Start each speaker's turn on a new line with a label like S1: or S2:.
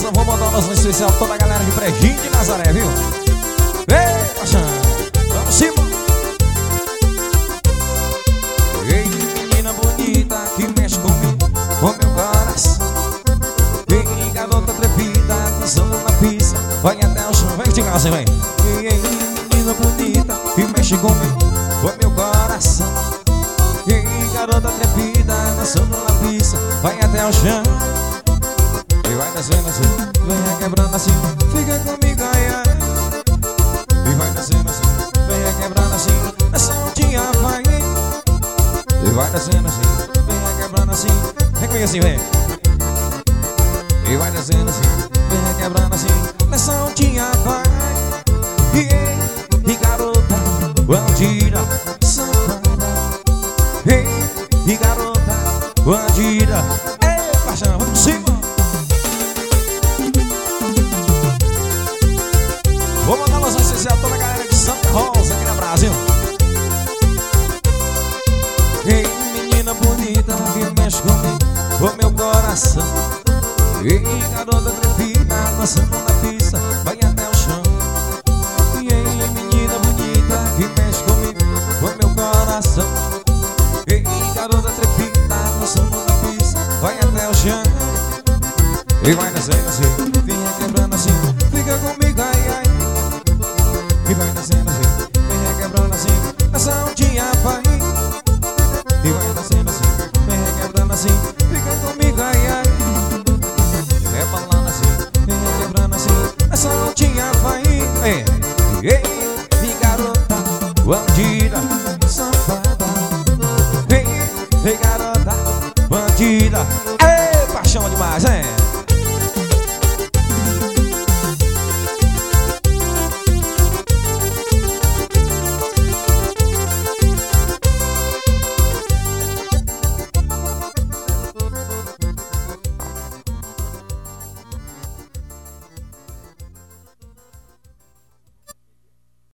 S1: eu vou mandar uma especial pra toda a galera de Brejinho de Nazaré, viu? Ei, paixão, vamos cima. Ei, menina bonita que mexe comigo, com meu coração. Ei, garota atrevida, dançando na pista, vai até o chão, vem de casa, vem. Ei, menina bonita que mexe comigo, com meu coração. Ei, garota atrevida, dançando na pista, vai até o chão. E vai descendo assim, vem quebrando assim, fica comigo, ai, ai. E vai descendo assim, vem quebrando assim, essa ondinha vai. E vai descendo assim, vem quebrando assim, vem comigo assim, vem. E vai descendo assim, vem quebrando assim, nessa ondinha vai. E garota, bandida, safada. E garota, bandida, ei, paixão, vamos por cima. Vou mandar uma especial a toda a galera de Santa Rosa, aqui no Brasil. Ei, menina bonita que mexe comigo, com meu coração. Ei, garota atrevida, dançando na pista, vai até o chão. Ei, menina bonita que mexe comigo, com meu coração. Ei, garota atrevida, dançando na pista, vai até o chão. E vai descendo assim, vinha quebrando assim, fica comigo, ai, ai. E vai descendo assim, vem quebrando assim, essa ondinha vai. E vai descendo assim, vem quebrando assim, fica comigo, ai, ai. E rebalando assim, vem quebrando assim, essa ondinha vai. Ei, ei, garota, bandida, safada. Ei, garota, bandida, ei, paixão demais, hein?